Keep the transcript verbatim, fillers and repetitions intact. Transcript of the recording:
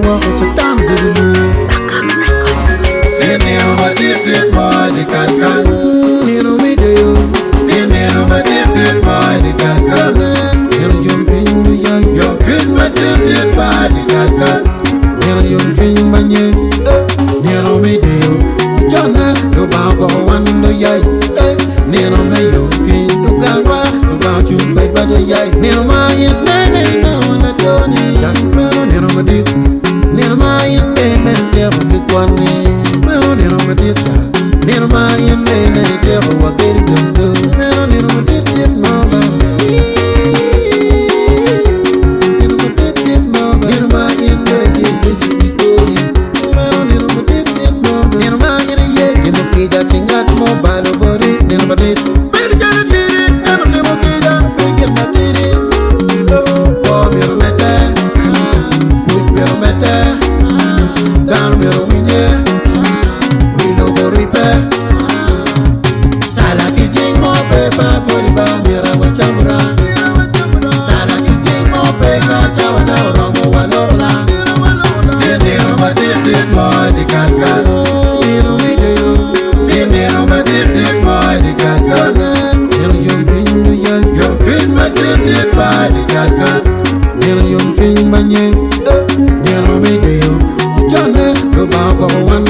walk to damn good blue. Backup Records. Dinero ma dip dip boy di kan kan. Nero me de yo. Dinero ma dip dip boy di kan kan. Nero jumping do ya. Yo kin ma dip dip boy di kan kan. Nero jumping banye. Nero me de yo. Jona do ba go wando ya. Nero me jumping do gawa do ba ju pe ba de ya. Nero ma yin ne ne na wala Johnny. Nero nero ma dip. Nero ma yin ne ne te ba ki kwani. Nero nero ma dip. Nero ma yin ne ne te ba wa ke do. Nero nero ma dip dip no ba. Nero ma dip dip no ba. Nero ma yin ne ye is ki ko ni. Nero nero ma dip dip no ba. Nero ma yin ye ke mo ki ja tingat mo ba do body. Nero ma dip. Better get it, nero nero ki ja be get ma tiri. Oh, nero ma te. Good nero ma te. Down nero winye. We no go repair. Tala ki jing mo pe pa for the band mira wa chamra. Tala ki jing mo pe ka chawa na rongo wa lola. Dinero ma dip dip boy di kan kan. Nero me de yo. Dinero ma dip dip boy di kan kan. Nero jumping do ya. Yo kin ma dip dip boy di kan kan. Nero jumping banye. Nero me de yo. Jona do ba go wan